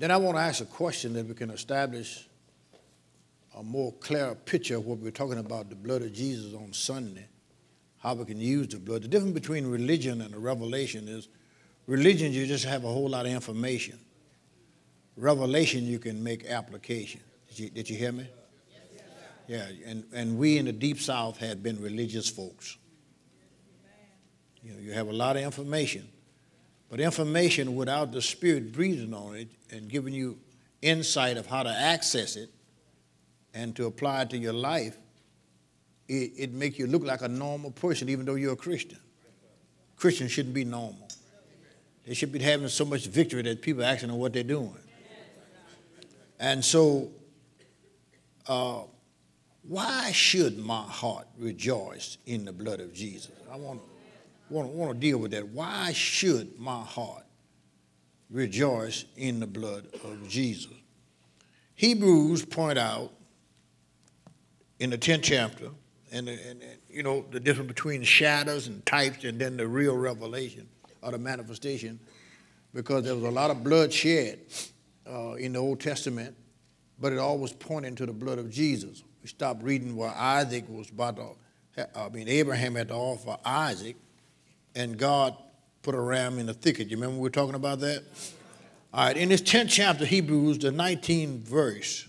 Then I want to ask a question that we can establish a more clear picture of what we're talking about, the blood of Jesus on Sunday, how we can use the blood. The difference between religion and a revelation is religion, you just have a whole lot of information. Revelation, you can make application. Did you hear me? Yeah, and we in the Deep South had been religious folks. You know, you have a lot of information, but information without the Spirit breathing on it and giving you insight of how to access it and to apply it to your life, it makes you look like a normal person even though you're a Christian. Christians shouldn't be normal. They should be having so much victory that people are asking them what they're doing. And so, why should my heart rejoice in the blood of Jesus? I want to deal with that. Why should my heart rejoice in the blood of Jesus? Hebrews point out in the 10th chapter, and you know, the difference between shadows and types and then the real revelation or the manifestation, because there was a lot of blood shed in the Old Testament, but it always pointed to the blood of Jesus. We stopped reading where Isaac was about to, Abraham had to offer Isaac, and God put a ram in the thicket. You remember we were talking about that? All right, in this 10th chapter, Hebrews, the 19th verse,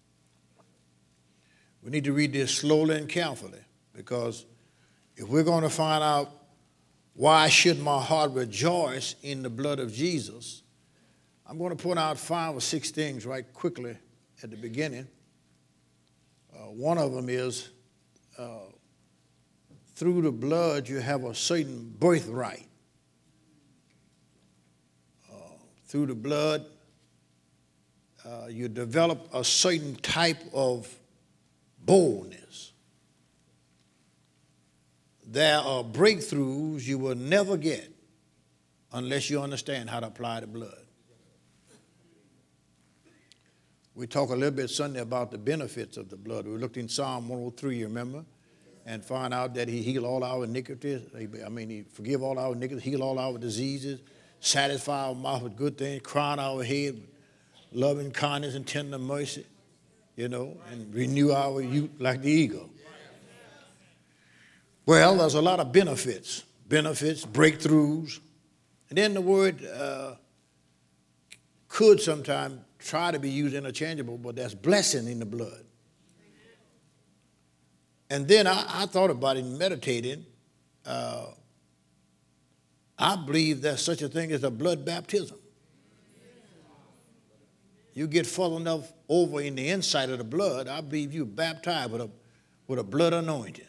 we need to read this slowly and carefully, because if we're going to find out why should my heart rejoice in the blood of Jesus, I'm going to point out 5 or 6 things right quickly at the beginning. One of them is through the blood you have a certain birthright. Through the blood you develop a certain type of boldness. There are breakthroughs you will never get unless you understand how to apply the blood. We talked a little bit Sunday about the benefits of the blood. We looked in Psalm 103, you remember, and found out that he healed all our iniquities. He forgive all our iniquities, heal all our diseases, satisfy our mouth with good things, crown our head with loving kindness and tender mercy, you know, and renew our youth like the eagle. Well, there's a lot of benefits, breakthroughs. And then the word could sometimes try to be used interchangeable, but there's blessing in the blood. And then I thought about it and meditated. I believe there's such a thing as a blood baptism. You get full enough over in the inside of the blood, I believe you're baptized with a blood anointing.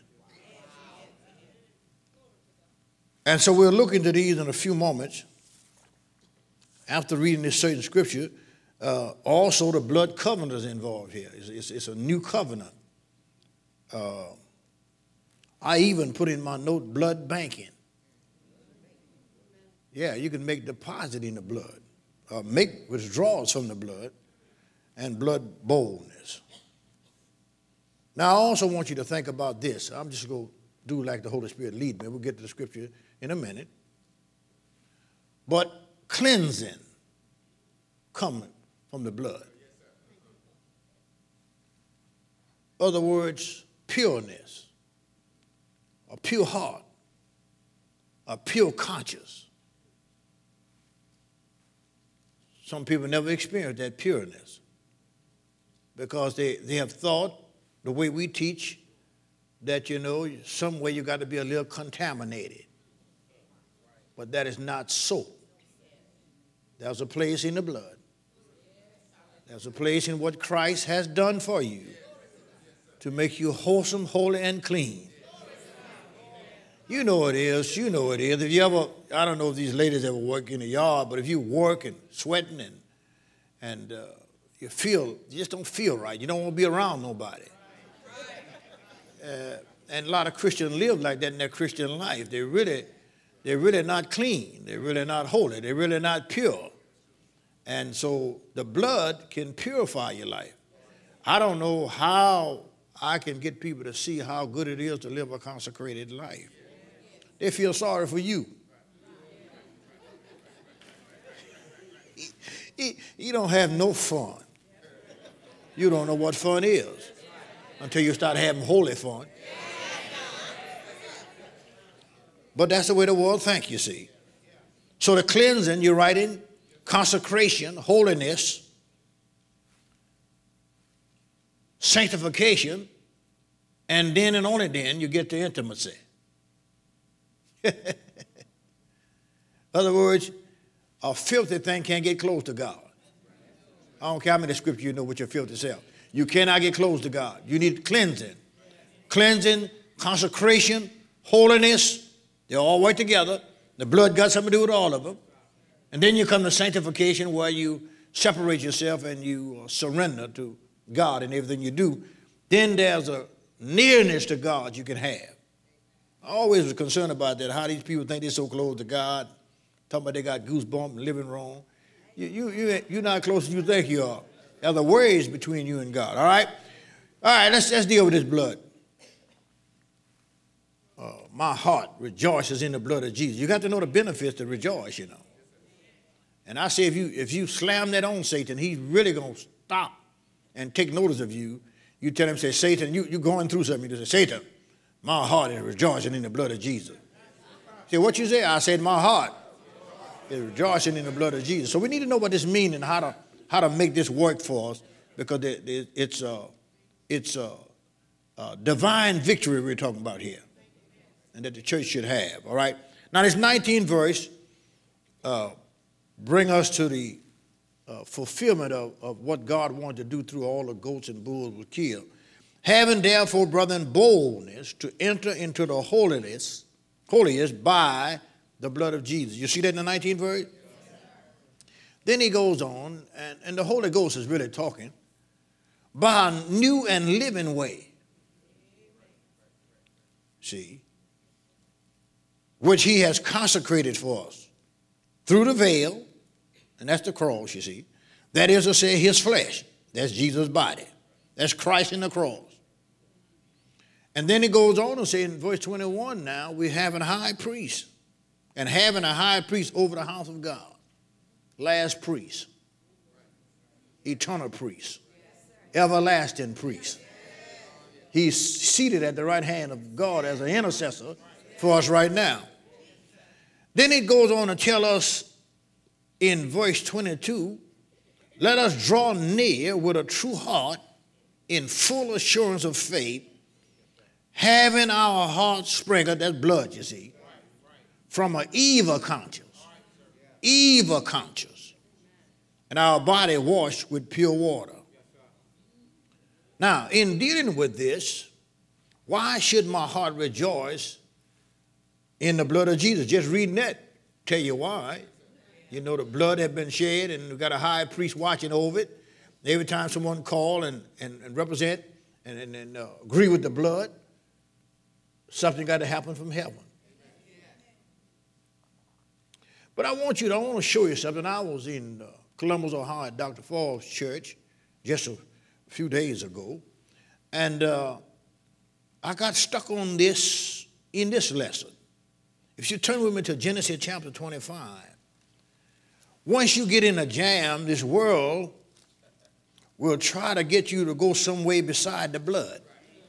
And so we'll look into these in a few moments. After reading this certain scripture, also the blood covenant is involved here. It's a new covenant. I even put in my note blood banking. Yeah, you can make deposit in the blood, make withdrawals from the blood, and blood boldness. Now, I also want you to think about this. I'm just going to do like the Holy Spirit lead me. We'll get to the scripture in a minute. But cleansing coming from the blood. Other words, pureness, a pure heart, a pure conscience. Some people never experience that pureness because they have thought the way we teach that, you know, some way you got to be a little contaminated. But that is not so. There's a place in the blood. There's a place in what Christ has done for you to make you wholesome, holy, and clean. You know it is. You know it is. If you ever, I don't know if these ladies ever work in the yard, but if you work and sweating and you just don't feel right. You don't want to be around nobody. And a lot of Christians live like that in their Christian life. They're really not clean. They're really not holy. They're really not pure. And so the blood can purify your life. I don't know how I can get people to see how good it is to live a consecrated life. They feel sorry for you. You don't have no fun. You don't know what fun is until you start having holy fun. But that's the way the world thinks, you see. So the cleansing, you're writing consecration, holiness, sanctification, and then and only then you get to intimacy. In other words, a filthy thing can't get close to God. I don't care how many scriptures you know with your filthy self. You cannot get close to God. You need cleansing. Cleansing, consecration, holiness, they all work together. The blood got something to do with all of them. And then you come to sanctification where you separate yourself and you surrender to God in everything you do. Then there's a nearness to God you can have. I always was concerned about that, how these people think they're so close to God, talking about they got goosebumps and living wrong. You're not close as you think you are. There's a ways between you and God, all right? All right, let's deal with this blood. My heart rejoices in the blood of Jesus. You got to know the benefits to rejoice, you know. And I say if you slam that on Satan, he's really going to stop and take notice of you. You tell him, say, Satan, you're going through something. You say, Satan, my heart is rejoicing in the blood of Jesus. Say, what you say? I said, my heart is rejoicing in the blood of Jesus. So we need to know what this means and how to make this work for us, because it's divine victory we're talking about here, and that the church should have, all right? Now, this 19th verse bring us to the fulfillment of what God wanted to do through all the goats and bulls were killed. Having therefore, brethren, boldness to enter into the holiest by the blood of Jesus. You see that in the 19th verse? Then he goes on, and the Holy Ghost is really talking, by a new and living way. See? Which he has consecrated for us through the veil, and that's the cross, you see. That is to say, his flesh. That's Jesus' body. That's Christ in the cross. And then he goes on to say in verse 21 now, we have a high priest, and having a high priest over the house of God. Last priest, eternal priest, everlasting priest. He's seated at the right hand of God as an intercessor for us right now. Then it goes on to tell us in verse 22, let us draw near with a true heart in full assurance of faith, having our hearts sprinkled, that's blood, you see, from an evil conscience, and our body washed with pure water. Now, in dealing with this, why should my heart rejoice in the blood of Jesus? Just reading that tell you why. You know, the blood had been shed, and we've got a high priest watching over it. Every time someone call and represent and agree with the blood, something got to happen from heaven. But I want to show you something. I was in Columbus, Ohio, at Dr. Fall's church just a few days ago, and I got stuck on this in this lesson. If you turn with me to Genesis chapter 25, once you get in a jam, this world will try to get you to go some way beside the blood.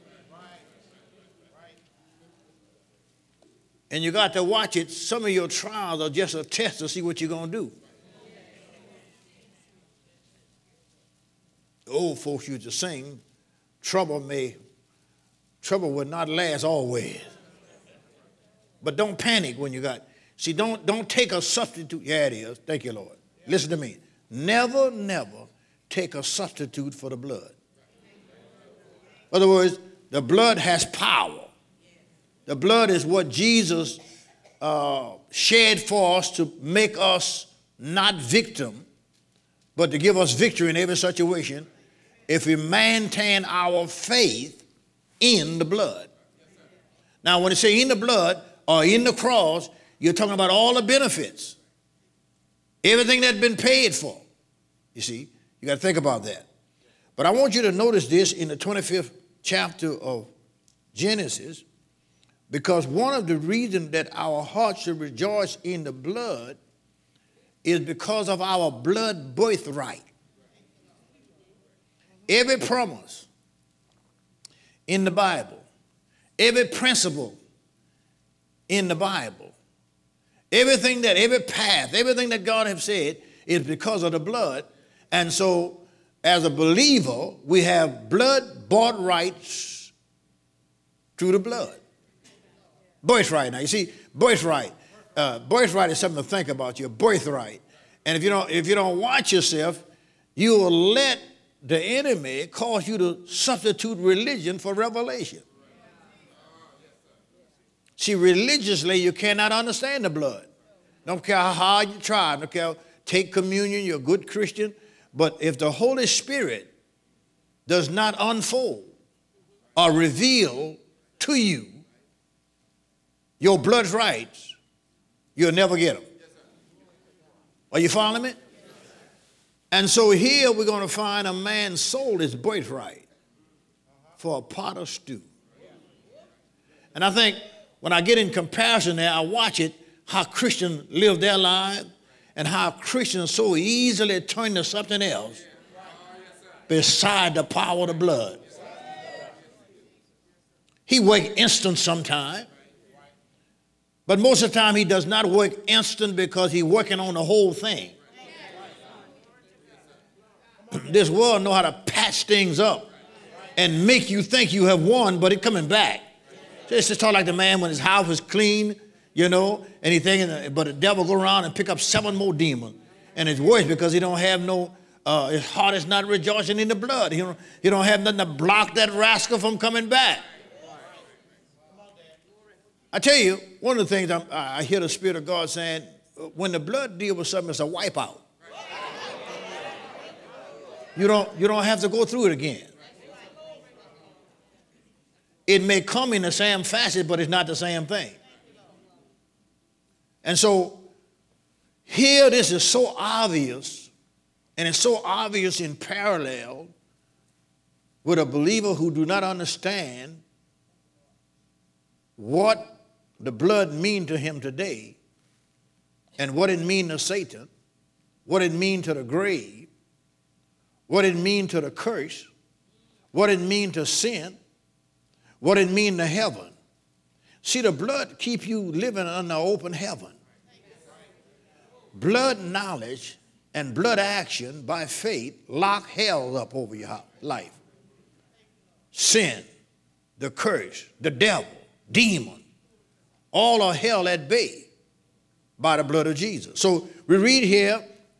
And you got to watch it. Some of your trials are just a test to see what you're going to do. The old folks used to sing, trouble will not last always. But don't panic when you got, see, don't take a substitute. Yeah, it is. Thank you, Lord. Listen to me. Never take a substitute for the blood. In other words, the blood has power. The blood is what Jesus shed for us to make us not victim, but to give us victory in every situation if we maintain our faith in the blood. Now, when you say in the blood or in the cross, you're talking about all the benefits, everything that's been paid for. You see, you got to think about that. But I want you to notice this in the 25th chapter of Genesis, because one of the reasons that our hearts should rejoice in the blood is because of our blood birthright. Every promise in the Bible, every principle in the Bible, every path, everything that God has said is because of the blood. And so as a believer, we have blood bought rights through the blood. Birthright. Now, you see, birthright. Birthright is something to think about, your birthright. And if you don't watch yourself, you will let the enemy cause you to substitute religion for revelation. See, religiously, you cannot understand the blood. Don't care how hard you try. Don't care, take communion, you're a good Christian. But if the Holy Spirit does not unfold or reveal to you your blood rights, you'll never get them. Are you following me? And so here we're going to find a man sold his birthright for a pot of stew. And I think when I get in comparison there, I watch it, how Christians live their lives and how Christians so easily turn to something else beside the power of the blood. He works instant sometime, but most of the time he does not work instant because he's working on the whole thing. This world know how to patch things up and make you think you have won, but it's coming back. It's just talk like the man when his house was clean, and he thinking, but the devil go around and pick up 7 more demons. And it's worse because he don't have his heart is not rejoicing in the blood. He don't have nothing to block that rascal from coming back. I tell you, one of the things I hear the Spirit of God saying, when the blood deals with something, it's a wipeout. You don't have to go through it again. It may come in the same facet, but it's not the same thing. And so here this is so obvious, and it's so obvious in parallel with a believer who do not understand what the blood means to him today and what it means to Satan, what it means to the grave, what it means to the curse, what it means to sin, what it means to heaven. See, the blood keep you living under open heaven. Blood knowledge and blood action by faith lock hell up over your life. Sin, the curse, the devil, demon, all are held at bay by the blood of Jesus. So we read here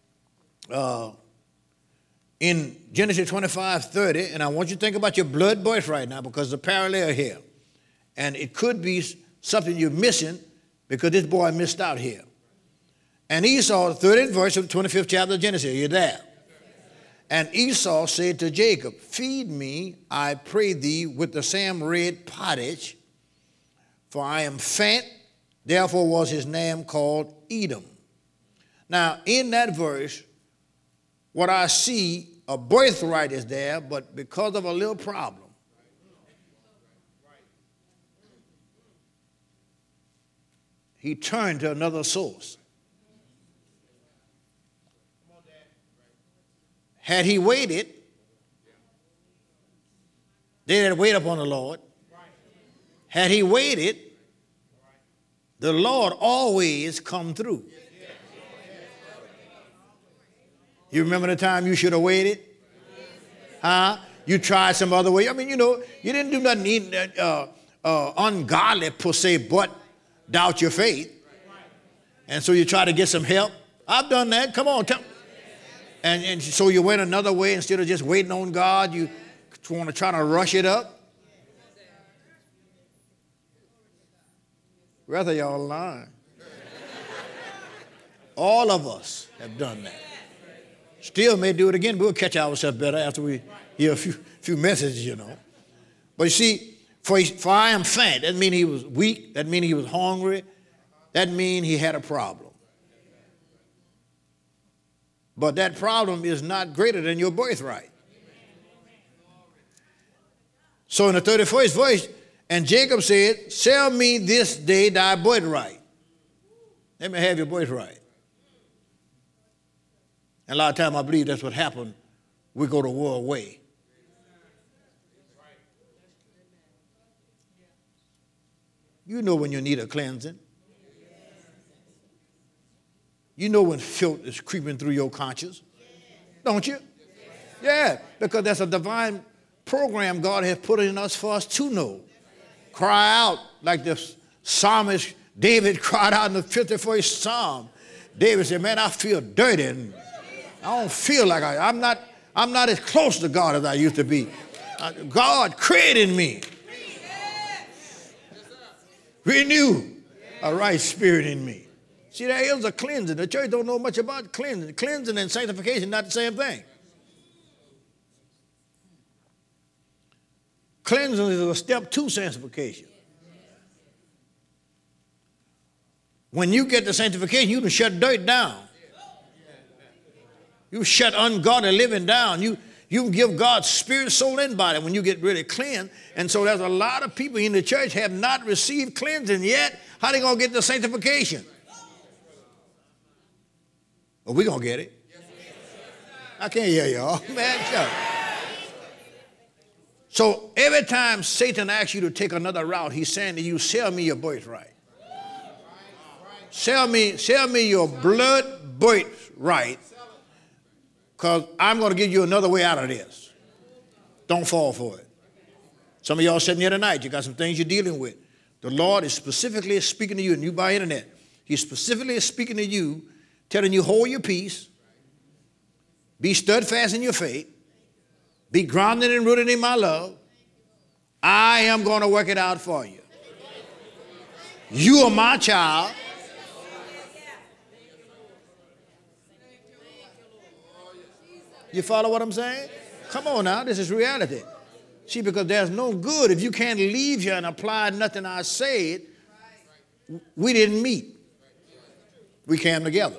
in Genesis 25:30, and I want you to think about your blood birthright now because the parallel here. And it could be something you're missing because this boy missed out here. And Esau, the 13th verse of the 25th chapter of Genesis, you're there. And Esau said to Jacob, feed me, I pray thee, with the same red pottage, for I am fat. Therefore was his name called Edom. Now, in that verse, what I see, a birthright is there, but because of a little problem, he turned to another source. Had he waited, they had to wait upon the Lord. Had he waited, the Lord always come through. You remember the time you should have waited? Huh? You tried some other way. I mean, you didn't do nothing ungodly per se, but doubt your faith. And so you try to get some help. I've done that. Come on, tell me. And so you went another way instead of just waiting on God. You want to try to rush it up. Rather y'all lying. All of us have done that. Still may do it again. We'll catch ourselves better after we hear a few messages, But you see, for I am fat, that means he was weak. That means he was hungry. That means he had a problem. But that problem is not greater than your birthright. So in the 31st verse, and Jacob said, sell me this day thy birthright. Let me have your birthright. And a lot of time I believe that's what happened. We go the world way. You know when you need a cleansing. You know when filth is creeping through your conscience. Don't you? Yeah, because that's a divine program God has put in us for us to know. Cry out like the psalmist David cried out in the 51st Psalm. David said, man, I feel dirty and I don't feel like I'm not as close to God as I used to be. God created me. Renew a right spirit in me. See, there is a cleansing. The church don't know much about cleansing. Cleansing and sanctification, not the same thing. Cleansing is a step to sanctification. When you get to sanctification, you can shut dirt down. You shut ungodly living down. You can give God spirit, soul, and body when you get really cleansed. And so there's a lot of people in the church have not received cleansing yet. How are they going to get the sanctification? Well, we're going to get it. I can't hear y'all. Man, shut up. So every time Satan asks you to take another route, he's saying to you, sell me your birthright. Sell me your blood birthright, because I'm going to give you another way out of this. Don't fall for it. Some of y'all sitting here tonight, you got some things you're dealing with. The Lord is specifically speaking to you, and you by internet. He's specifically speaking to you, telling you, hold your peace, be steadfast in your faith, be grounded and rooted in my love. I am going to work it out for you. You are my child. You follow what I'm saying? Come on now, this is reality. See, because there's no good if you can't leave here and apply nothing I said. We didn't meet. We came together.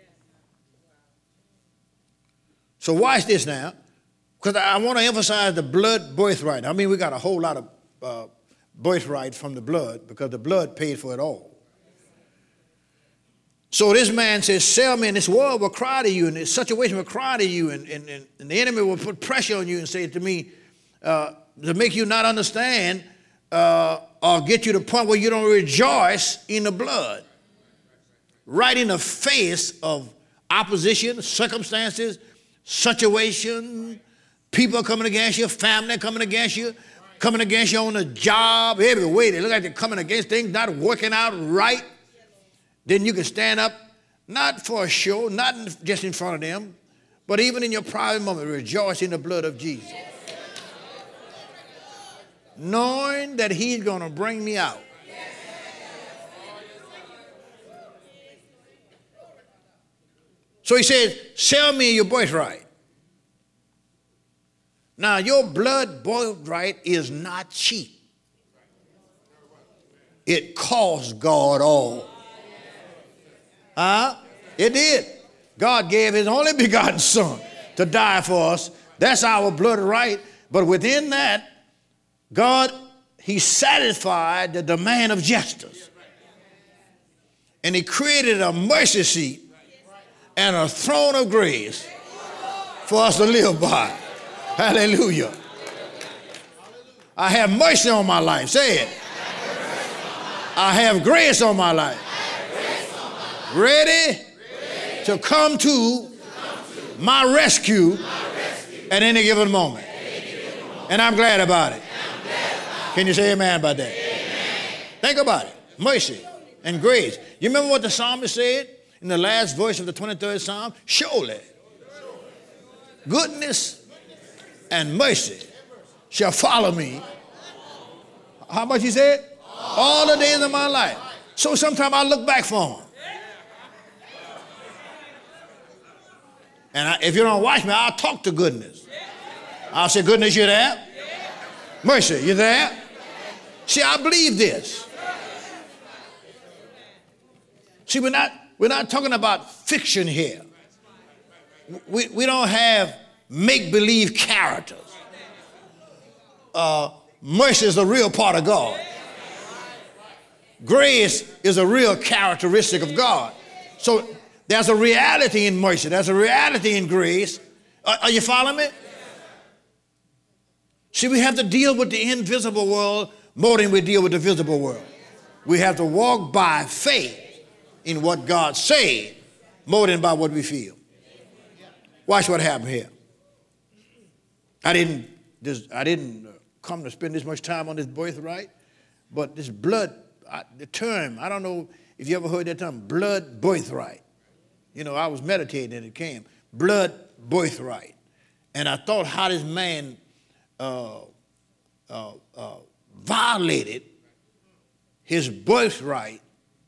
So watch this now, because I want to emphasize the blood birthright. I mean, we got a whole lot of birthright from the blood, because the blood paid for it all. So this man says, sell me, and this world will cry to you, and this situation will cry to you, and the enemy will put pressure on you and say to me, to make you not understand or get you to the point where you don't rejoice in the blood. Right in the face of opposition, circumstances, situation, people coming against you, family coming against you on the job, every way. They look like they're coming against things, not working out right. Then you can stand up, not for a show, not just in front of them, but even in your private moment, rejoice in the blood of Jesus. Knowing that he's going to bring me out. So he says, sell me your birthright. Now, your blood birthright is not cheap. It cost God all. It did. God gave his only begotten son to die for us. That's our blood right. But within that, God, he satisfied the demand of justice. And he created a mercy seat and a throne of grace for us to live by. Hallelujah. I have mercy on my life. Say it. I have grace on my life. Ready to come to my rescue at any given moment. And I'm glad about it. Can you say amen about that? Think about it. Mercy and grace. You remember what the psalmist said in the last verse of the 23rd Psalm? Surely goodness and mercy shall follow me. How much he said? All the days of my life. So sometimes I look back for him. And if you don't watch me, I'll talk to goodness. I'll say, goodness, you there? Mercy, you there? See, I believe this. See, we're not talking about fiction here. We don't have make-believe characters. Mercy is a real part of God. Grace is a real characteristic of God. So There's a reality in mercy. There's a reality in grace. Are you following me? See, we have to deal with the invisible world more than we deal with the visible world. We have to walk by faith in what God said more than by what we feel. Watch what happened here. I didn't come to spend this much time on this birthright, but this blood, the term, I don't know if you ever heard that term, blood birthright. You know, I was meditating and it came, blood birthright. And I thought how this man violated his birthright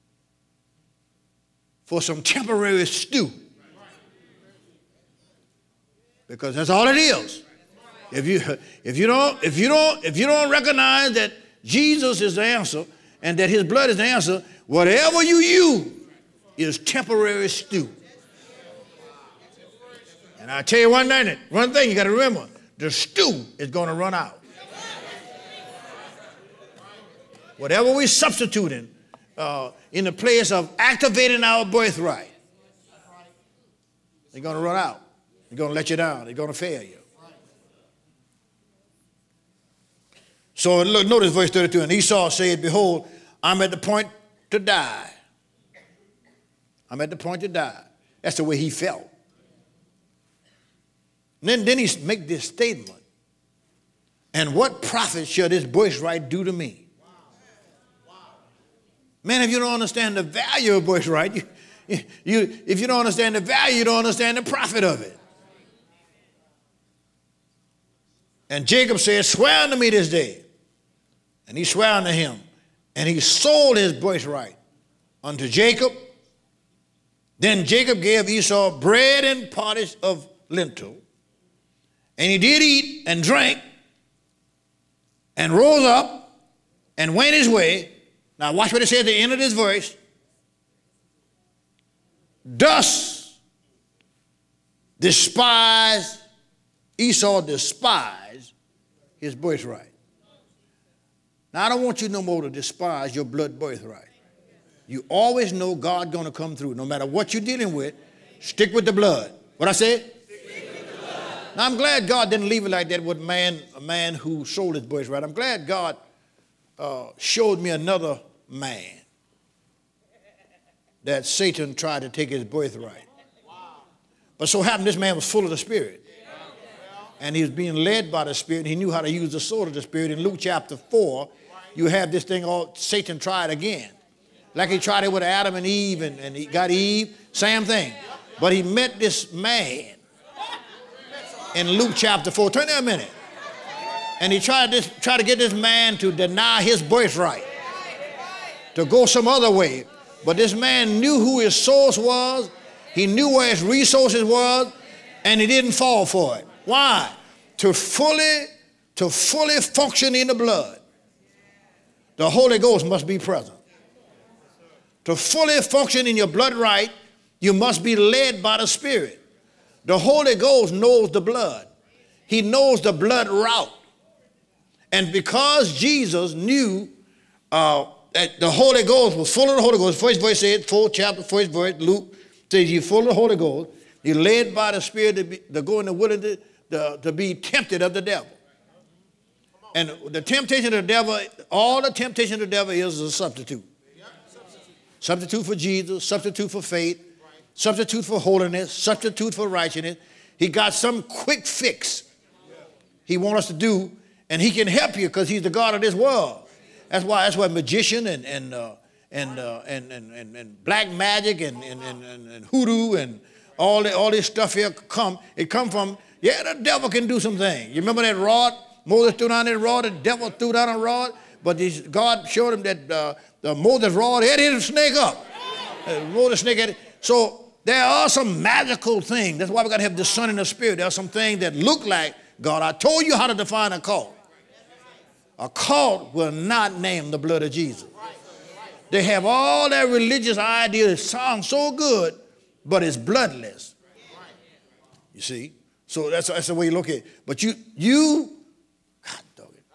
for some temporary stew. Because that's all it is. If you don't recognize that Jesus is the answer and that his blood is the answer, whatever you use is temporary stew. And I tell you one thing you got to remember, the stew is going to run out. Whatever we're substituting in the place of activating our birthright, they're going to run out. They're going to let you down. They're going to fail you. So look, notice verse 32. And Esau said, behold, I'm at the point to die. I'm at the point to die. That's the way he felt. And then he make this statement. And what profit shall this birthright do to me? Man, if you don't understand the value of birthright, if you don't understand the value, you don't understand the profit of it. And Jacob said, swear unto me this day. And he swore unto him. And he sold his birthright unto Jacob. Then Jacob gave Esau bread and pottage of lentil. And he did eat and drank and rose up and went his way. Now watch what it says at the end of this verse. Thus Esau despised his birthright. Now I don't want you no more to despise your blood birthright. You always know God's going to come through. No matter what you're dealing with, stick with the blood. What I said? Now, I'm glad God didn't leave it like that with a man who sold his birthright. I'm glad God showed me another man that Satan tried to take his birthright. But so happened this man was full of the Spirit. And he was being led by the Spirit. He knew how to use the sword of the Spirit. In Luke chapter 4, you have this thing all Satan tried again. Like he tried it with Adam and Eve, and he got Eve, same thing. But he met this man in Luke chapter 4. Turn there a minute. And he tried to get this man to deny his birthright, to go some other way. But this man knew who his source was. He knew where his resources was, and he didn't fall for it. Why? To fully function in the blood, the Holy Ghost must be present. To fully function in your blood right, you must be led by the Spirit. The Holy Ghost knows the blood. He knows the blood route. And because Jesus knew that the Holy Ghost was full of the Holy Ghost, first verse said, 4th chapter, first verse, Luke says you're full of the Holy Ghost. You're led by the Spirit to go in the willing to be tempted of the devil. And the temptation of the devil, all the temptation of the devil is a substitute. Substitute for Jesus, substitute for faith, substitute for holiness, substitute for righteousness. He got some quick fix he wants us to do, and he can help you because he's the God of this world. That's why magician and black magic and hoodoo and all this stuff here it come from, the devil can do some things. You remember that rod? Moses threw down that rod, the devil threw down a rod, but God showed him that the Moses rod had hit the snake up. Moses snake had it. So there are some magical things. That's why we got to have discerning of spirit. There are some things that look like God. I told you how to define a cult. A cult will not name the blood of Jesus. They have all their religious ideas that sound so good, but it's bloodless. You see? So that's the way you look at it. But you, God dog it.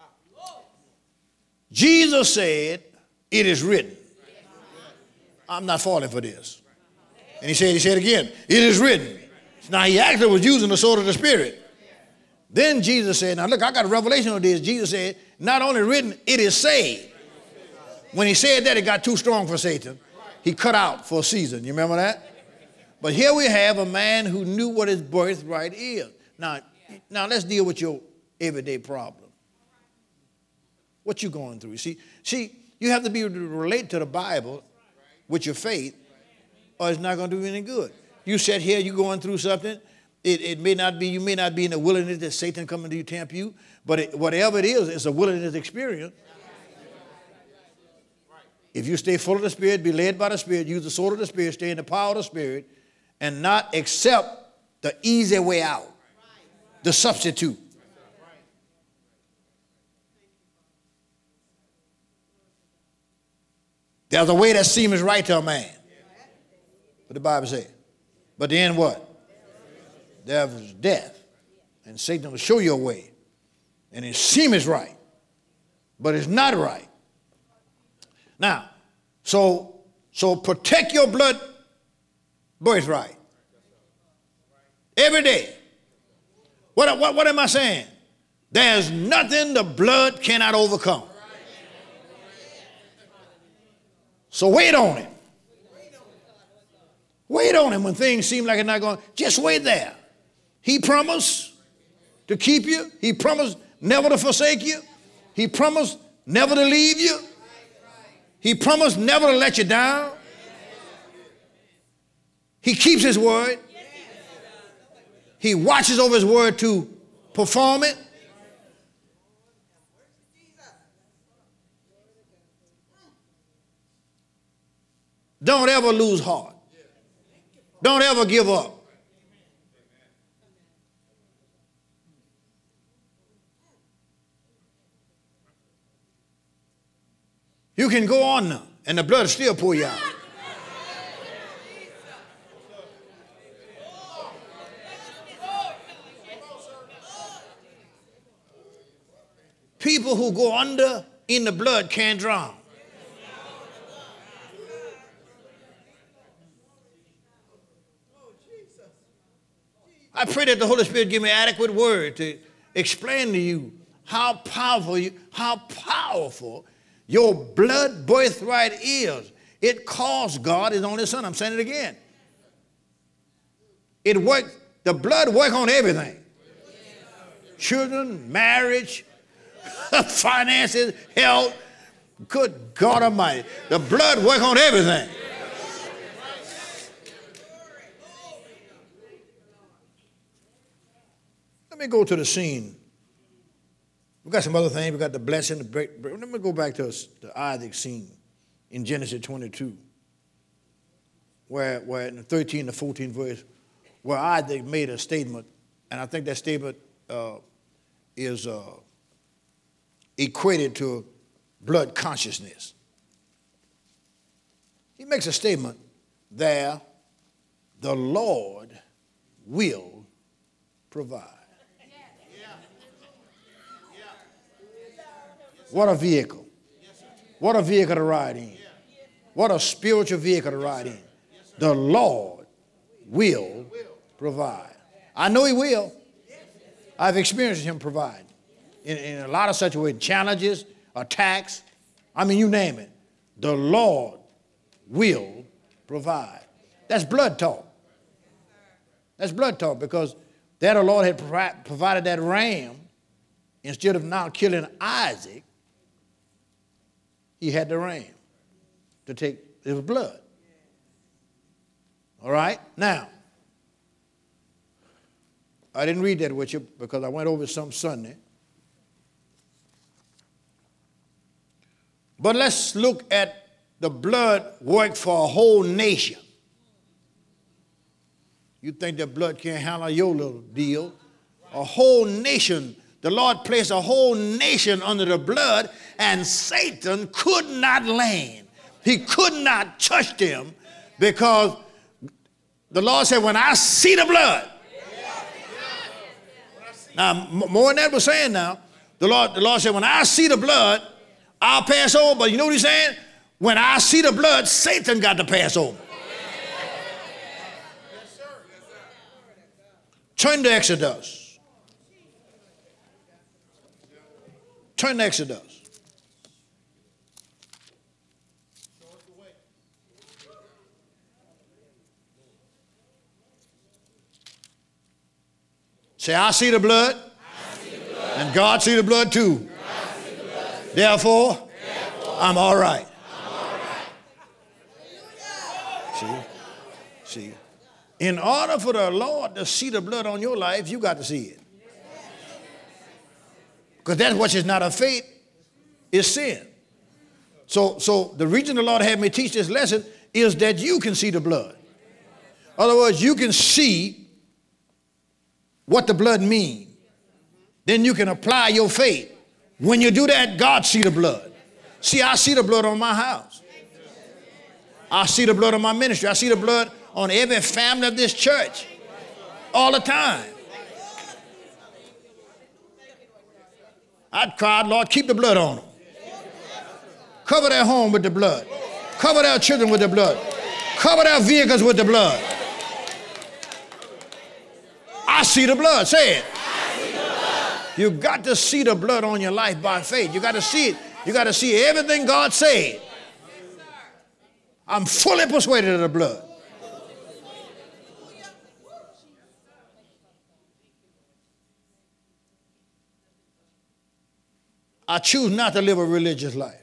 Jesus said, it is written. I'm not falling for this. And he said again, it is written. Now he actually was using the sword of the Spirit. Then Jesus said, now look, I got a revelation on this. Jesus said, not only written, it is said. When he said that, it got too strong for Satan. He cut out for a season. You remember that? But here we have a man who knew what his birthright is. Now let's deal with your everyday problem. What you going through? See, you have to be able to relate to the Bible with your faith, or it's not going to do you any good. You sit here, you're going through something. It may not be, you may not be in the willingness that Satan coming to you, tempt you, but whatever it is, it's a willingness experience. If you stay full of the Spirit, be led by the Spirit, use the sword of the Spirit, stay in the power of the Spirit, and not accept the easy way out, the substitute. There's a way that seems right to a man. What the Bible says. But then what? There's death. And Satan will show you a way. And it seems right. But it's not right. Now, so protect your blood birthright. Every day. What am I saying? There's nothing the blood cannot overcome. So wait on him. Wait on him when things seem like it's not going. Just wait there. He promised to keep you. He promised never to forsake you. He promised never to leave you. He promised never to let you down. He keeps his word. He watches over his word to perform it. Don't ever lose heart. Don't ever give up. You can go on now, and the blood will still pull you out. People who go under in the blood can't drown. I pray that the Holy Spirit give me adequate word to explain to you how powerful your blood birthright is. It cost God his only son. I'm saying it again. It works. The blood works on everything. Children, marriage, finances, health. Good God Almighty. The blood works on everything. Let me go to the scene. We got some other things. We got the blessing, the break. Let me go back to the Isaac scene in Genesis 22, where in the 13th to 14th verse, where Isaac made a statement, and I think that statement is equated to blood consciousness. He makes a statement there, the Lord will provide. What a vehicle. What a vehicle to ride in. What a spiritual vehicle to ride in. The Lord will provide. I know he will. I've experienced him provide. In a lot of situations, challenges, attacks, I mean, you name it. The Lord will provide. That's blood talk. That's blood talk, because there the Lord had provided that ram. Instead of now killing Isaac, he had the ram to take his blood. All right? Now, I didn't read that with you because I went over it some Sunday. But let's look at the blood work for a whole nation. You think that blood can't handle your little deal? A whole nation. The Lord placed a whole nation under the blood, and Satan could not land. He could not touch them, because the Lord said, when I see the blood. Now, more than that was saying now, the Lord said, when I see the blood, I'll pass over. But you know what he's saying? When I see the blood, Satan got to pass over. Turn to Exodus. Turn to Exodus. Say, I see the blood, and God see the blood too. Therefore, I'm all right. See, in order for the Lord to see the blood on your life, you got to see it. Because that's what is not of faith, is sin. So the reason the Lord had me teach this lesson is that you can see the blood. In other words, you can see what the blood means. Then you can apply your faith. When you do that, God see the blood. See, I see the blood on my house. I see the blood on my ministry. I see the blood on every family of this church all the time. I'd cry, Lord, keep the blood on them. Cover their home with the blood. Cover their children with the blood. Cover their vehicles with the blood. I see the blood. Say it. You got to see the blood on your life by faith. You got to see it. You got to see everything God said. I'm fully persuaded of the blood. I choose not to live a religious life.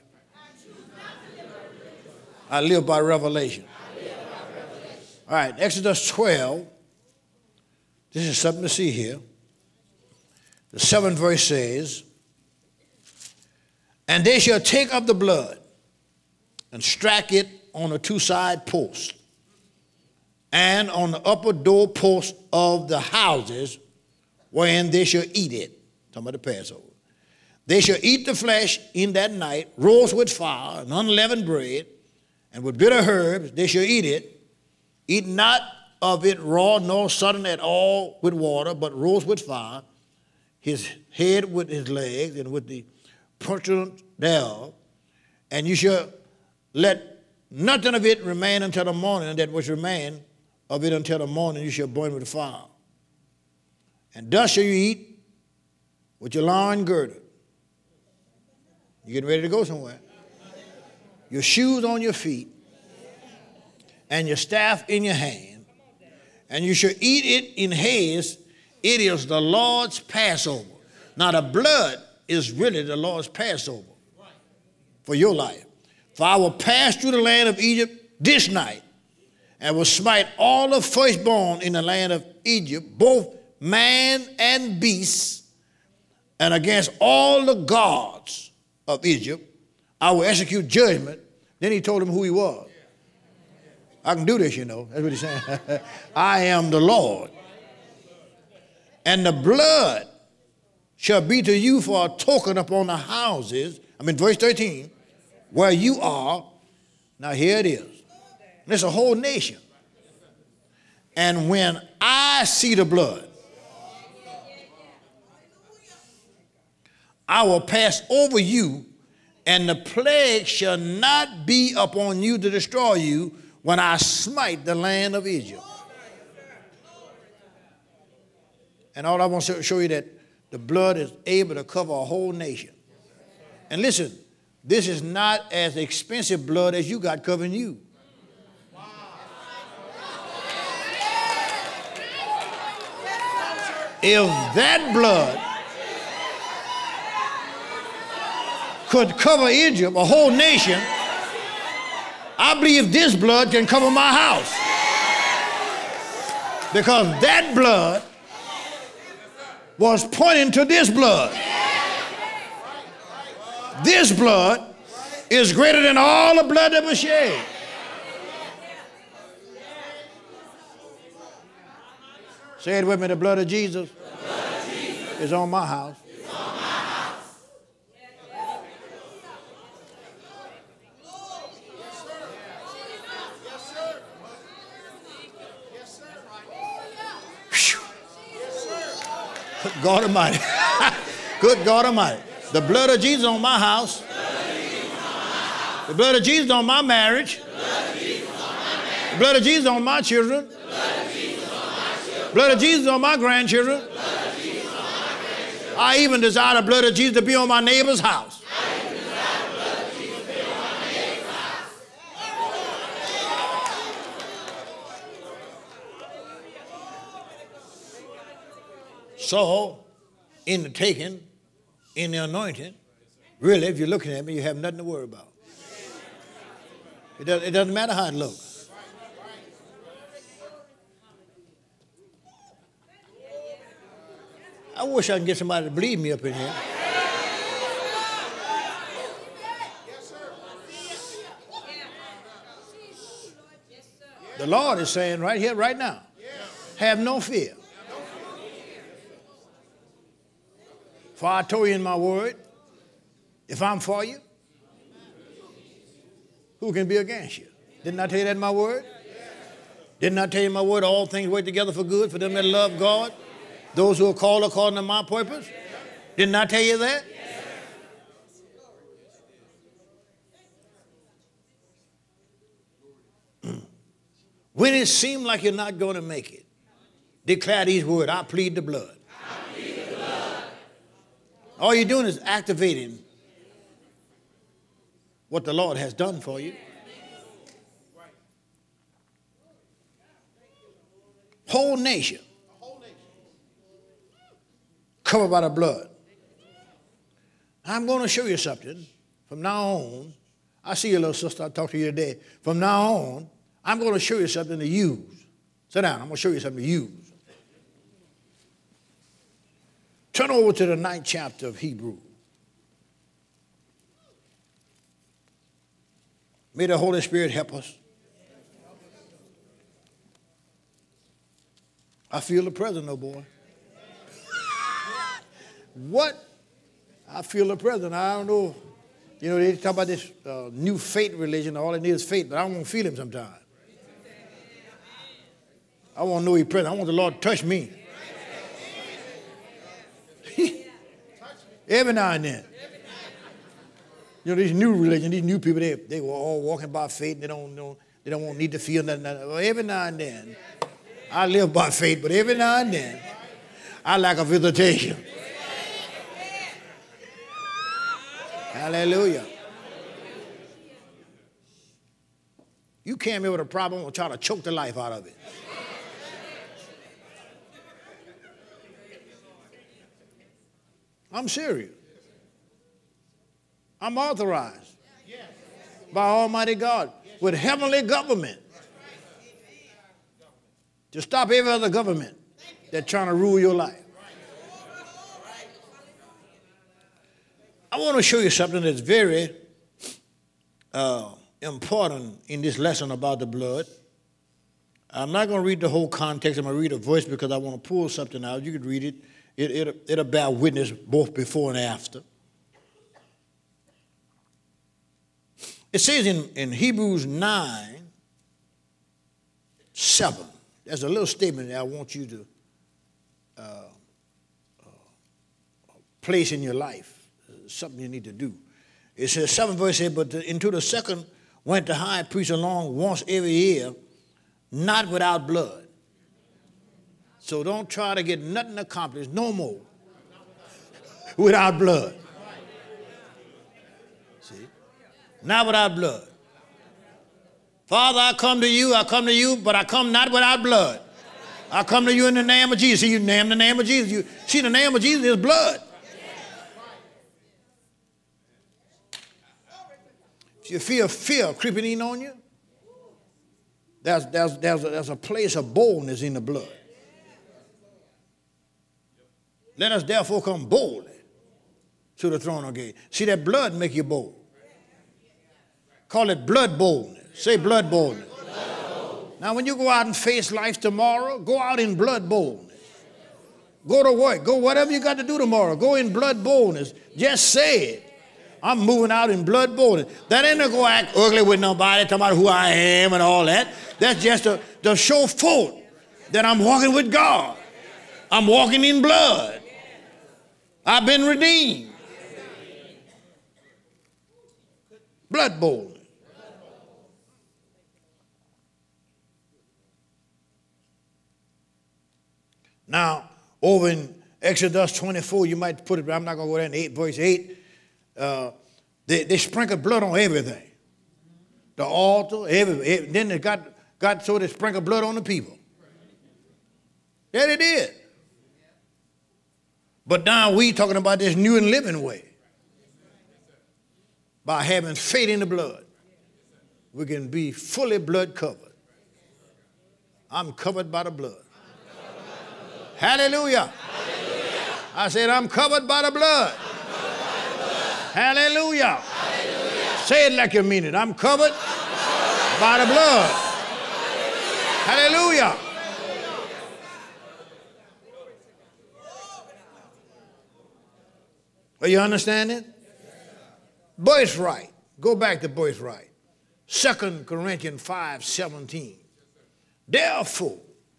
I live by revelation. All right, Exodus 12. This is something to see here. The 7th verse says, and they shall take up the blood and strike it on the 2 side posts and on the upper door post of the houses wherein they shall eat it. Talking about the Passover. They shall eat the flesh in that night, roast with fire and unleavened bread, and with bitter herbs they shall eat it. Eat not of it raw nor sodden at all with water, but roast with fire, his head with his legs and with the portion thereof. And you shall let nothing of it remain until the morning, and that which remain of it until the morning you shall burn with fire. And thus shall you eat with your loin girded. You getting ready to go somewhere. Your shoes on your feet, and your staff in your hand, and you shall eat it in haste. It is the Lord's Passover. Now the blood is really the Lord's Passover for your life. For I will pass through the land of Egypt this night, and will smite all the firstborn in the land of Egypt, both man and beast, and against all the gods of Egypt I will execute judgment. Then he told him who he was. I can do this, you know. That's what he's saying. I am the Lord. And the blood shall be to you for a token upon the houses. Verse 13, where you are. Now here it is. It's a whole nation. And when I see the blood, I will pass over you, and the plague shall not be upon you to destroy you when I smite the land of Egypt. And all I want to show you that the blood is able to cover a whole nation. And listen, this is not as expensive blood as you got covering you. If that blood could cover Egypt, a whole nation, I believe this blood can cover my house. Because that blood was pointing to this blood. This blood is greater than all the blood that was shed. Say it with me, the blood of Jesus, is on my house. Good God Almighty. Good God Almighty. The blood of Jesus on my house. The blood of Jesus on my marriage. The blood of Jesus on my children. Blood of Jesus on my grandchildren. I even desire the blood of Jesus to be on my neighbor's house. So, in the taking, in the anointing, really, if you're looking at me, you have nothing to worry about. It doesn't matter how it looks. I wish I could get somebody to believe me up in here. The Lord is saying right here, right now, have no fear. For I told you in my word, if I'm for you, who can be against you? Didn't I tell you that in my word? Didn't I tell you in my word, all things work together for good for them that love God, those who are called according to my purpose? Didn't I tell you that? When it seems like you're not going to make it, declare these words, I plead the blood. All you're doing is activating what the Lord has done for you. Whole nation covered by the blood. I'm going to show you something. From now on, I see you, little sister. I talked to you today. From now on, I'm going to show you something to use. Sit down. I'm going to show you something to use. Turn over to the 9th chapter of Hebrews. May the Holy Spirit help us. I feel the presence, oh boy. What? I feel the presence. I don't know. You know, they talk about this new faith religion. All they need is faith, but I don't want to feel him sometimes. I want to know he's present. I want the Lord to touch me. Every now and then. You know, these new religion, these new people, they were all walking by faith. They don't need to feel nothing. Well, every now and then, I live by faith, but every now and then, I like a visitation. Hallelujah. You came here with a problem and try to choke the life out of it. I'm serious. I'm authorized by Almighty God with heavenly government to stop every other government that's trying to rule your life. I want to show you something that's very important in this lesson about the blood. I'm not going to read the whole context. I'm going to read a verse because I want to pull something out. You could read it. It'll bear witness both before and after. It says in Hebrews 9:7. There's a little statement that I want you to place in your life. Something you need to do. It says, 7th verse says, but into the second went the high priest along once every year, not without blood. So don't try to get nothing accomplished no more without blood. See? Not without blood. Father, I come to you, but I come not without blood. I come to you in the name of Jesus. See, you name the name of Jesus. You see, the name of Jesus is blood. If you feel fear creeping in on you, there's a place of boldness in the blood. Let us therefore come boldly to the throne of grace. See, that blood make you bold. Call it blood boldness. Say blood boldness. Now, when you go out and face life tomorrow, go out in blood boldness. Go to work. Go whatever you got to do tomorrow. Go in blood boldness. Just say it. I'm moving out in blood boldness. That ain't to go act ugly with nobody, talking about who I am and all that. That's just to show forth that I'm walking with God. I'm walking in blood. I've been redeemed. Blood boldness. Now, over in Exodus 24, you might put it, I'm not going to go there in 8, verse 8. They sprinkled blood on everything. The altar, everything. Then they got so they sprinkled blood on the people. Yeah, they did. But now we talking about this new and living way. By having faith in the blood, we can be fully blood covered. I'm covered by the blood. Hallelujah. Hallelujah. I said, I'm covered by the blood. Hallelujah. Hallelujah. Say it like you mean it. I'm covered by the blood. Hallelujah. Are you understanding? Birthright. Go back to birthright. 2 Corinthians 5:17. Therefore,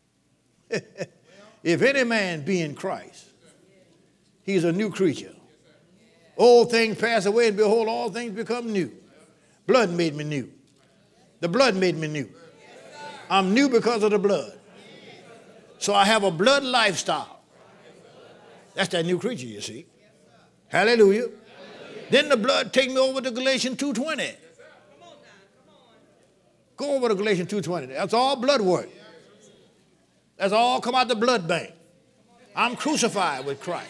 if any man be in Christ, he's a new creature. Old things pass away, and behold, all things become new. Blood made me new. The blood made me new. I'm new because of the blood. So I have a blood lifestyle. That's that new creature, you see. Hallelujah. Then the blood take me over to Galatians 2:20. Go over to Galatians 2:20. That's all blood work. That's all come out the blood bank. I'm crucified with Christ.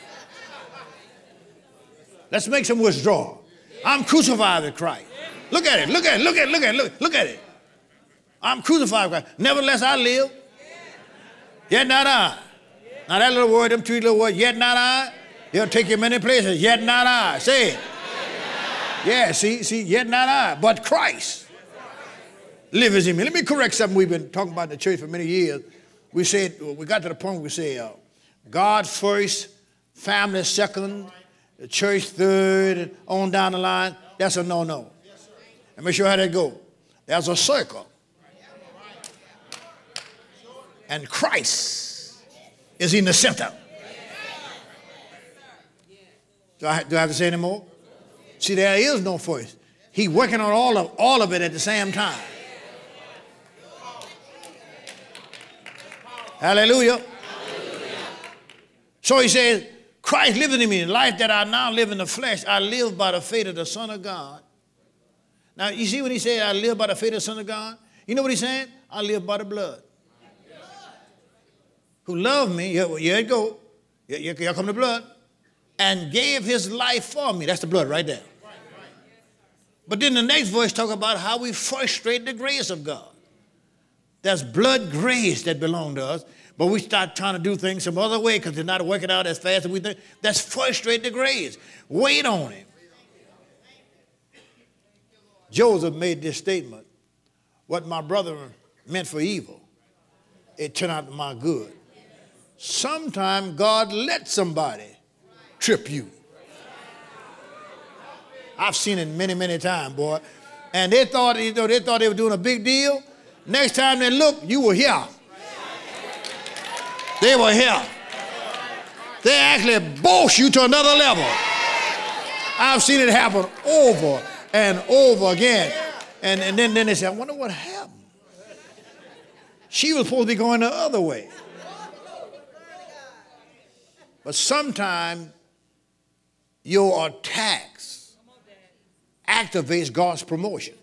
Let's make some withdrawal. I'm crucified with Christ. Look at it. Look at it. Look at it. Look at it. Look at it. I'm crucified with Christ. Nevertheless I live. Yet not I. Now that little word, them 3 little words, yet not I. They'll take you many places. Yet not I. Say it. Yeah, see, yet not I, but Christ lives in me. Let me correct something we've been talking about in the church for many years. We said, we got to the point where we say, God first, family second, the church third, and on down the line. That's a no-no. Let me show you how that goes. There's a circle. And Christ is in the center. Do I have to say any more? See, there is no first. He's working on all of it at the same time. Hallelujah. So he says, Christ living in me. The life that I now live in the flesh, I live by the faith of the Son of God. Now, you see when he said, I live by the faith of the Son of God? You know what he's saying? I live by the blood. Who loved me, here it go. Here come the blood. And gave his life for me. That's the blood right there. But then the next verse talk about how we frustrate the grace of God. There's blood grace that belongs to us, but we start trying to do things some other way because they're not working out as fast as we think. That's frustrate the grace. Wait on him. Joseph made this statement. What my brother meant for evil, it turned out to my good. Sometimes God lets somebody trip you. I've seen it many, many times, boy. And they thought they were doing a big deal. Next time they looked, you were here. They were here. They actually boast you to another level. I've seen it happen over and over again. And then they say, I wonder what happened. She was supposed to be going the other way. But sometimes your attacks activates God's promotion.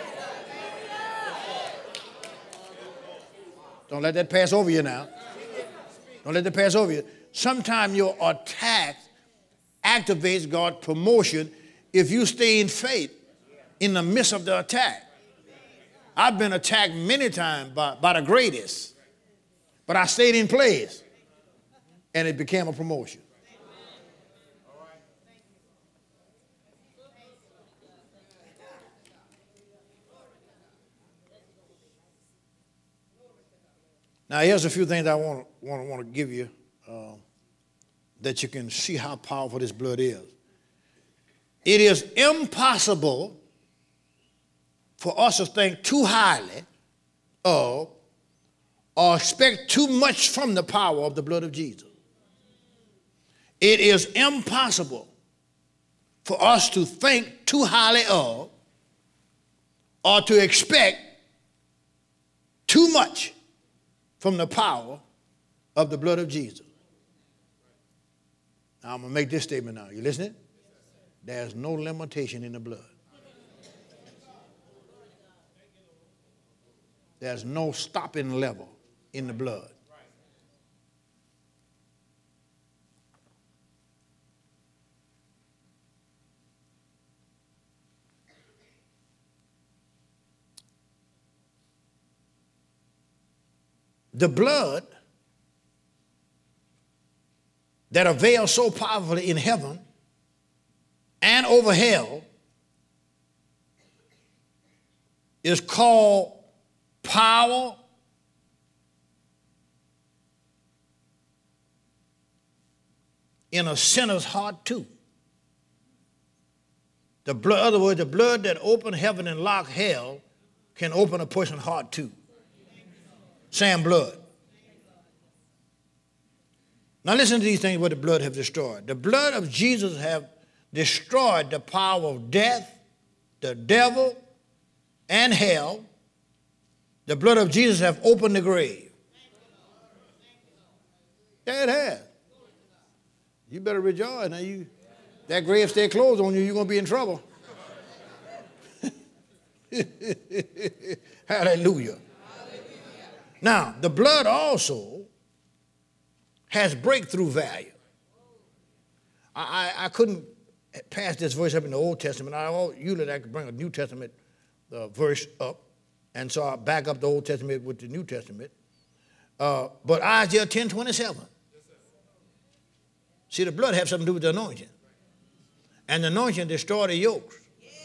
Don't let that pass over you now. Don't let that pass over you. Sometimes your attack activates God's promotion if you stay in faith in the midst of the attack. I've been attacked many times by the greatest, but I stayed in place, and it became a promotion. Now, here's a few things I want to give you that you can see how powerful this blood is. It is impossible for us to think too highly of or expect too much from the power of the blood of Jesus. It is impossible for us to think too highly of or to expect too much from the power of the blood of Jesus. I'm going to make this statement now. You listening? There's no limitation in the blood. There's no stopping level in the blood. The blood that avails so powerfully in heaven and over hell is called power in a sinner's heart too. The blood, in other words, the blood that opened heaven and locked hell can open a person's heart too. Same blood. Now listen to these things what the blood have destroyed. The blood of Jesus have destroyed the power of death, the devil, and hell. The blood of Jesus have opened the grave. Yeah, it has. You better rejoice. Now that grave stay closed on you, you're going to be in trouble. Hallelujah. Now, the blood also has breakthrough value. I couldn't pass this verse up in the Old Testament. I usually like to bring a New Testament verse up, and so I back up the Old Testament with the New Testament. But Isaiah 10:27. See, the blood has something to do with the anointing. And the anointing destroyed the yokes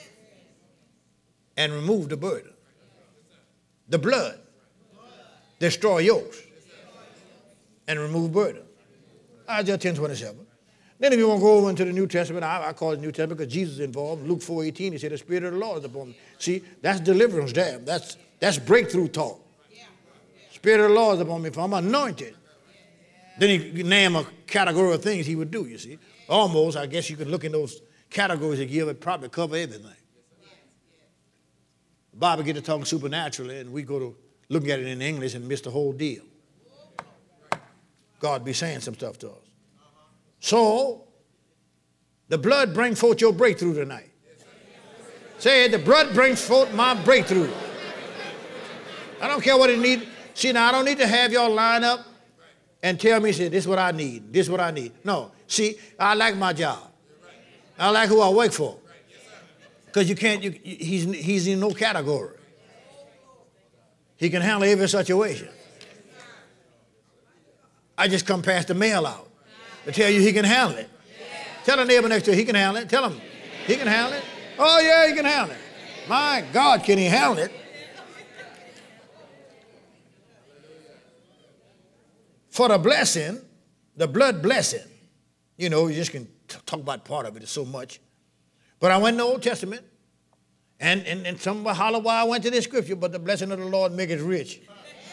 and removed the burden. The blood destroy yokes and remove burden. Isaiah 10:27. Then if you want to go over into the New Testament, I call it New Testament because Jesus is involved. Luke 4:18, he said, the Spirit of the Lord is upon me. See, that's deliverance there. That's breakthrough talk. Spirit of the Lord is upon me, for I'm anointed. Then he name a category of things he would do, you see. Almost, I guess you could look in those categories he give, it probably cover everything. The Bible get to talking supernaturally, and we go to looking at it in English and miss the whole deal. God be saying some stuff to us. So, the blood brings forth your breakthrough tonight. Say it, the blood brings forth my breakthrough. I don't care what it needs. See, now I don't need to have y'all line up and tell me, say, this is what I need, this is what I need. No, see, I like my job. I like who I work for. Because he's in no category. He can handle every situation. I just come past the mail out to tell you he can handle it. Tell the neighbor next to you he can handle it. Tell him he can handle it. Oh, yeah, he can handle it. My God, can he handle it? For the blessing, the blood blessing, you just can talk about part of it, it's so much. But I went in the Old Testament, and somebody holler why I went to this scripture, but the blessing of the Lord maketh rich.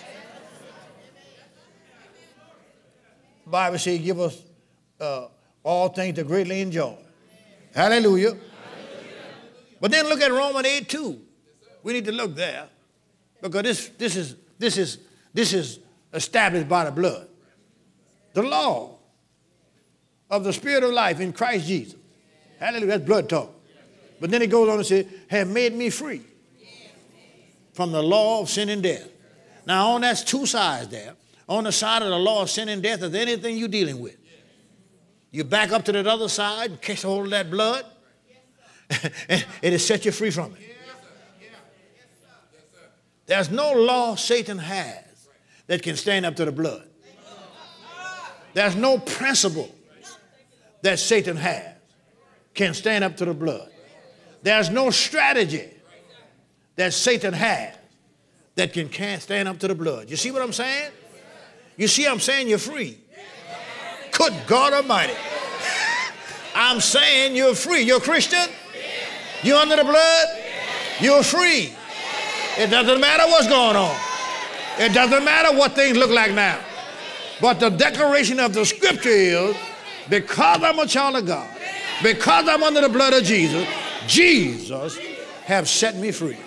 The Bible says, give us all things to greatly enjoy. Hallelujah. But then look at Romans 8:2. We need to look there, because this is established by the blood. The law of the Spirit of life in Christ Jesus. Hallelujah. That's blood talk. But then it goes on to say, have made me free from the law of sin and death. Now, on that's two sides there. On the side of the law of sin and death is anything you're dealing with. You back up to that other side and catch hold of that blood, and it'll set you free from it. There's no law Satan has that can stand up to the blood. There's no principle that Satan has can stand up to the blood. There's no strategy that Satan has that can stand up to the blood. You see what I'm saying? You see I'm saying you're free. Good God Almighty. I'm saying you're free. You're a Christian? You're under the blood? You're free. It doesn't matter what's going on. It doesn't matter what things look like now. But the declaration of the scripture is, because I'm a child of God, because I'm under the blood of Jesus, Jesus have set me free.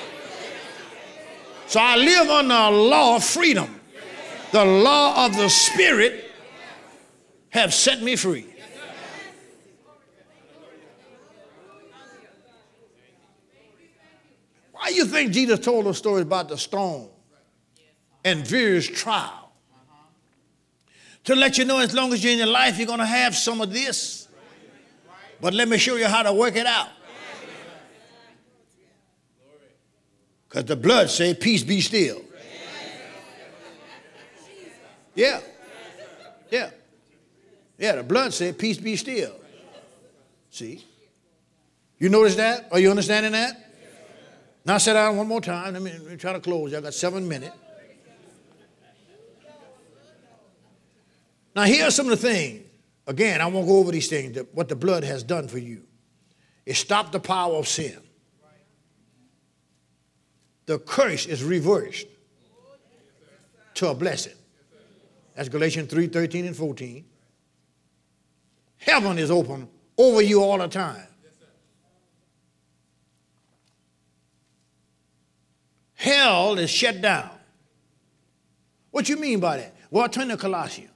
So I live under a law of freedom. The law of the Spirit have set me free. Why do you think Jesus told those stories about the storm and various trials? To let you know as long as you're in your life, you're going to have some of this. But let me show you how to work it out. Because the blood say, peace be still. Yeah. Yeah. Yeah, the blood said, peace be still. See? You notice that? Are you understanding that? Now sit down one more time. Let me try to close. I got 7 minutes. Now here are some of the things. Again, I won't go over these things, what the blood has done for you. It stopped the power of sin. The curse is reversed to a blessing. That's Galatians 3:13 and 14. Heaven is open over you all the time. Hell is shut down. What you mean by that? Well, turn to Colossians.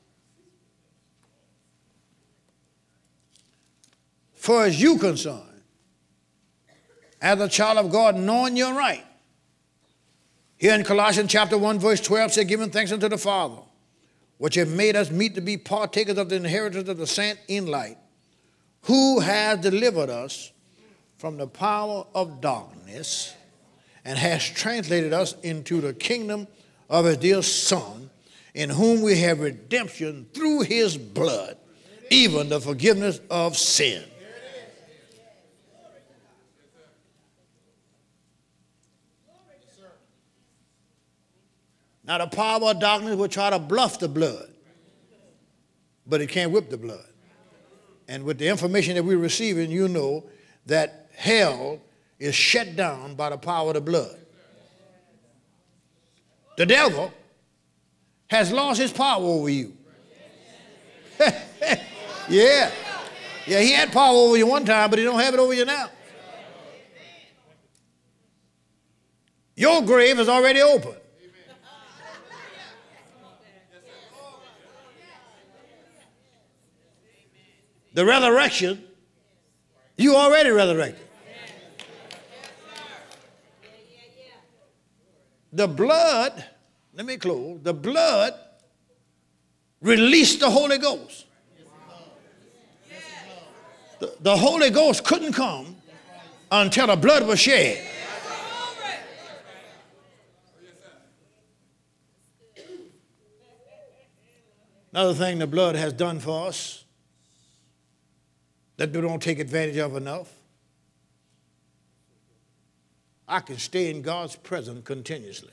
For as you concerned, as a child of God, knowing your right. Here in Colossians chapter 1, verse 12, said, giving thanks unto the Father, which have made us meet to be partakers of the inheritance of the saints in light, who has delivered us from the power of darkness and has translated us into the kingdom of his dear Son, in whom we have redemption through his blood, even the forgiveness of sin. Now, the power of darkness will try to bluff the blood, but it can't whip the blood. And with the information that we're receiving, you know that hell is shut down by the power of the blood. The devil has lost his power over you. Yeah. Yeah, he had power over you one time, but he don't have it over you now. Your grave is already open. The resurrection, you already resurrected. The blood, let me close, the blood released the Holy Ghost. The Holy Ghost couldn't come until the blood was shed. Another thing the blood has done for us that we don't take advantage of enough, I can stay in God's presence continuously.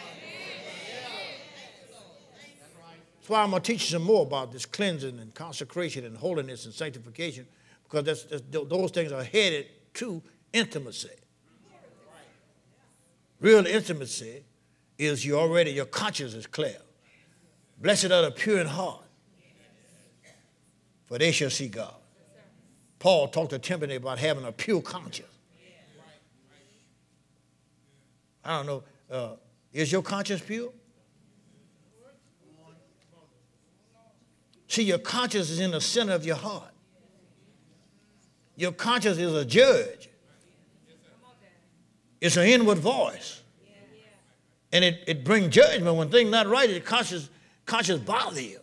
That's why I'm going to teach you some more about this cleansing and consecration and holiness and sanctification, because those things are headed to intimacy. Real intimacy is your conscience is clear. Blessed are the pure in heart, for they shall see God. Paul talked to Timothy about having a pure conscience. I don't know, is your conscience pure? See, your conscience is in the center of your heart. Your conscience is a judge. It's an inward voice. And it brings judgment. When things not right, the conscience bother you.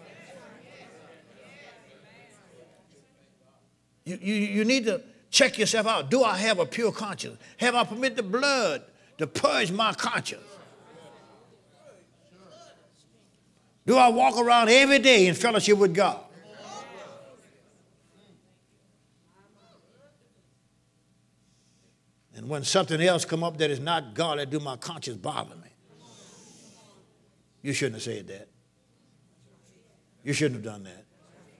You need to check yourself out. Do I have a pure conscience? Have I permitted the blood to purge my conscience? Do I walk around every day in fellowship with God? And when something else come up that is not God, that do my conscience bother me? You shouldn't have said that. You shouldn't have done that.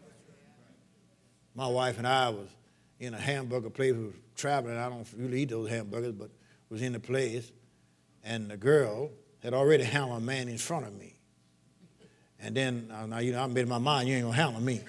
My wife and I was in a hamburger place. We were traveling. I don't really eat those hamburgers, but was in the place. And the girl had already handled a man in front of me. And then, I made in my mind, you ain't going to handle me.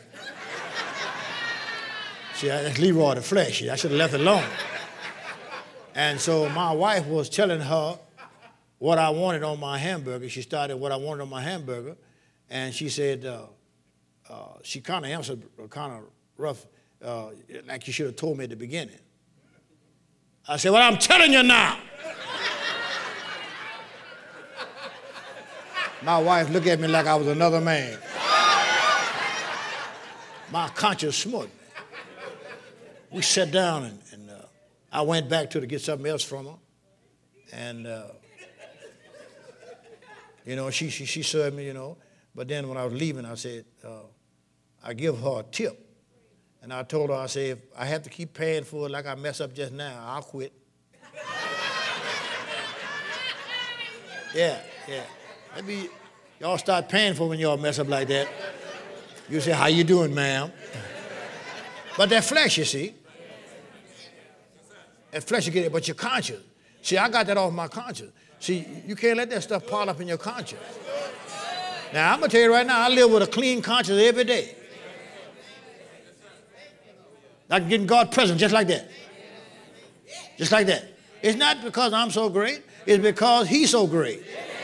See, that's Leroy the flesh. I should have left it alone. And so my wife was telling her what I wanted on my hamburger. She started what I wanted on my hamburger. And she said, she kind of answered kind of rough, like you should have told me at the beginning. I said, well, I'm telling you now. My wife looked at me like I was another man. My conscience smote me. We sat down and I went back to get something else from her. And, she served me, But then when I was leaving, I said, I give her a tip. And I told her, I said, if I have to keep paying for it like I messed up just now, I'll quit. Yeah. Maybe y'all start paying for when y'all mess up like that. You say, how you doing, ma'am? But that flesh, you see. That flesh, you get it, but your conscience. See, I got that off my conscience. See, you can't let that stuff pile up in your conscience. Now, I'm going to tell you right now, I live with a clean conscience every day. Like getting God's presence just like that. Just like that. It's not because I'm so great. It's because he's so great.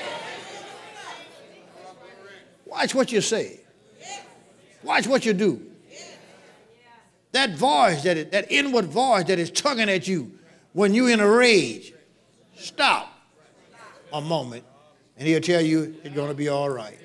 Watch what you say. Watch what you do. That voice, that inward voice that is tugging at you when you're in a rage, stop a moment and he'll tell you it's going to be all right.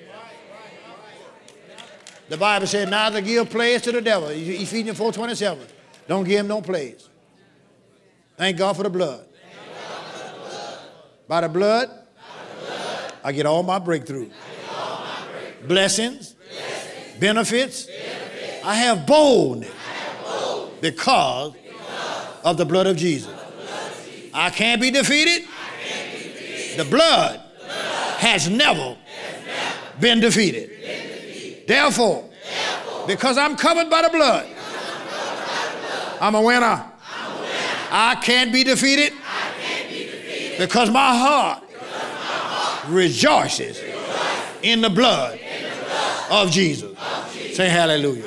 The Bible said, neither give place to the devil. Ephesians 4:27. Don't give him no place. Thank God for the blood. By the blood, I get all my breakthroughs. Blessings, benefits. I have boldness because of the blood of Jesus. I can't be defeated. The blood has never been defeated. Therefore, because I'm covered by the blood, I'm a winner. I can't be defeated because my heart rejoices in the blood of Jesus. Say hallelujah.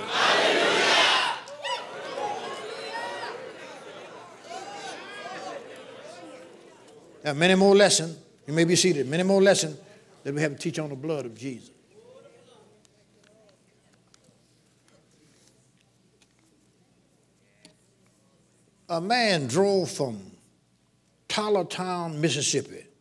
There are many more lessons. You may be seated. Many more lessons that we have to teach on the blood of Jesus. A man drove from Tylertown, Mississippi